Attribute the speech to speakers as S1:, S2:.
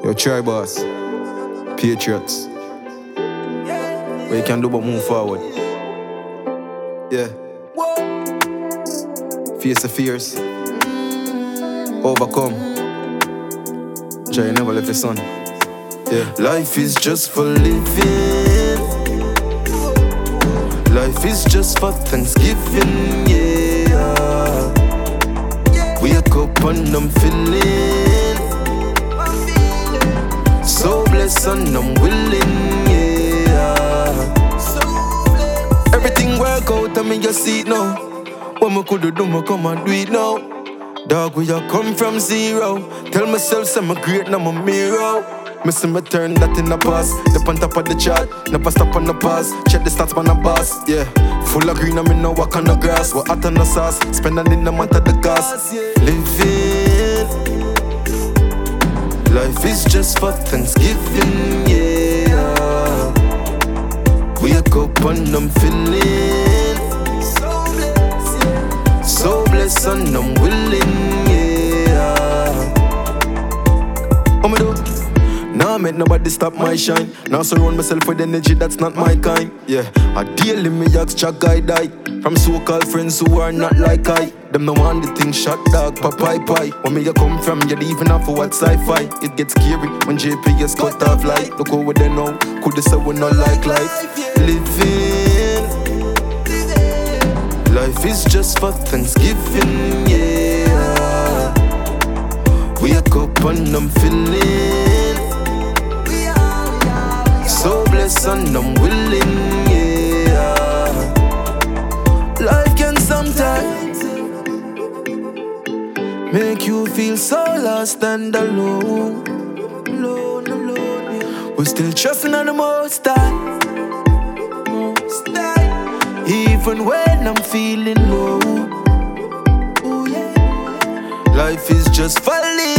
S1: Yo, try boss. Patriots. What you can do but move forward. Yeah. Face the fears. Overcome. Try never left your son. Yeah. Life is just for living. Life is just for Thanksgiving, yeah. Wake up and I'm feeling so blessed and I'm willing, yeah. Everything work out and me just see it now. What me coulda do, me come and do it now. Dog, where you come from zero. Tell myself I'm great, now I'm a mirror. Me see me turn that in the past. Up on top of the chart, never stop on the pass. Check the stats, man, a boss, yeah. Full of green, I mean no walk on the grass. What hot on the sauce, spending in the month of the cost. Living, life is just for Thanksgiving, yeah. Wake up and I'm feeling so blessed and I'm willing, yeah. What me do? Nah, I make nobody stop my shine. Now surround myself with energy that's not my kind. Yeah, I daily me ask Chuck guy die. From so-called friends who are not like I. Them no want the thing shot dog, pie. When me you come from, you even off for what sci-fi. It gets scary when JPS cut off light. Look over there now, could they say we not like life? Living, life is just for Thanksgiving, yeah. Wake up and I'm feeling so blessed and I'm willing, yeah. Life can sometimes make you feel so lost and alone. We're still trusting on the Most High, even when I'm feeling low. Life is just for living.